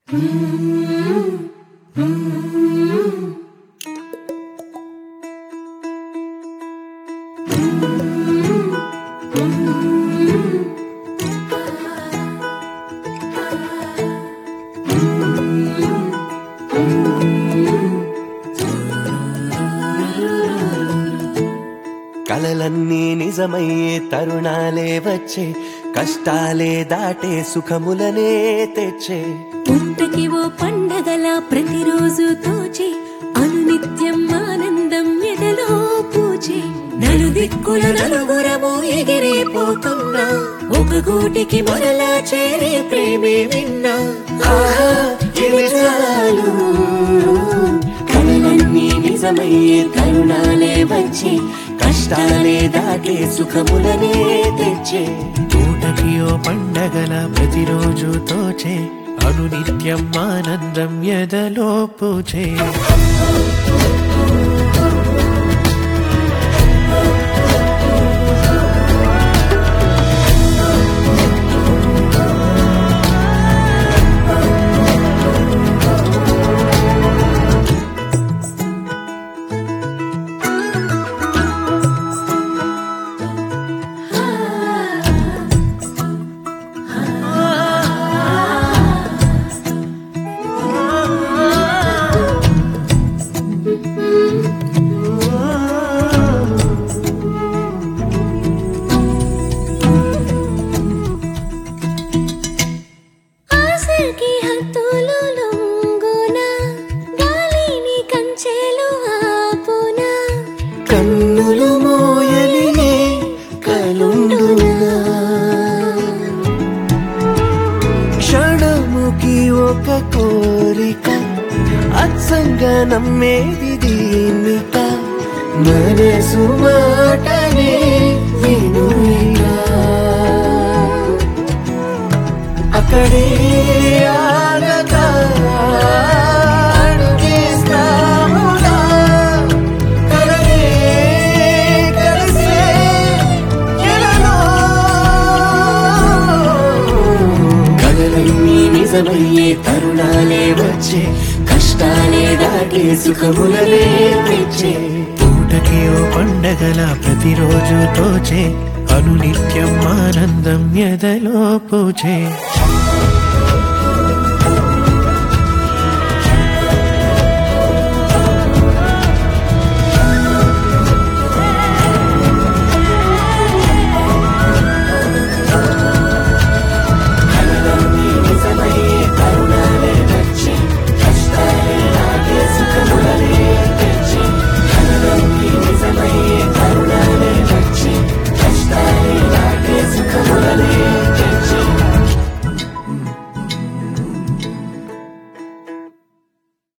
కలలన్నీ నిజమయ్యే తరుణాలే వచ్చే, కష్టాలే దాటే సుఖములనే తెచ్చే. పుట్టకి ఓ పండగలా ప్రతిరోజు తోచే, అనునిత్యం ఆనందం ఎదలో పూచే. నలుదిక్కుల నలుగురము ఎగిరిపోతున్నా, ఒక గూటికి మొదలా చేరే ప్రేమే విన్నా. ఆహా, ఇవి చాలు. కలలన్నీ నిజమయ్యే తరుణాలే వచ్చే, కష్టాలే దాటే సుఖములనే తెచ్చే. పూటకి ఓ పండగల ప్రతిరోజు తోచే, అనునిత్యం ఆనందం ఎదలో పూచే. ఆశకి హద్దులు లొంగునా, గాలిని కంచెలు ఆపునా. కన్నులు మోయలినే కలుండునా, క్షణముకి ఒక కోరిక, అచ్చంగా నమ్మేది దీనిక. మనసు మాటనే వినుయిగా, అక్కడే ఆగగా అడుగేస్తాముగా. కలలే కలిసే ఎలలో, కలలన్నీ నిజమయ్యే తరుణాలే వచ్చే, కష్టాలే దాటే సుఖములనే తెచ్చే. పూటకి ఓ పండగల ప్రతిరోజు తోచే, అనునిత్యం ఆనందం ఎదలో పూచే.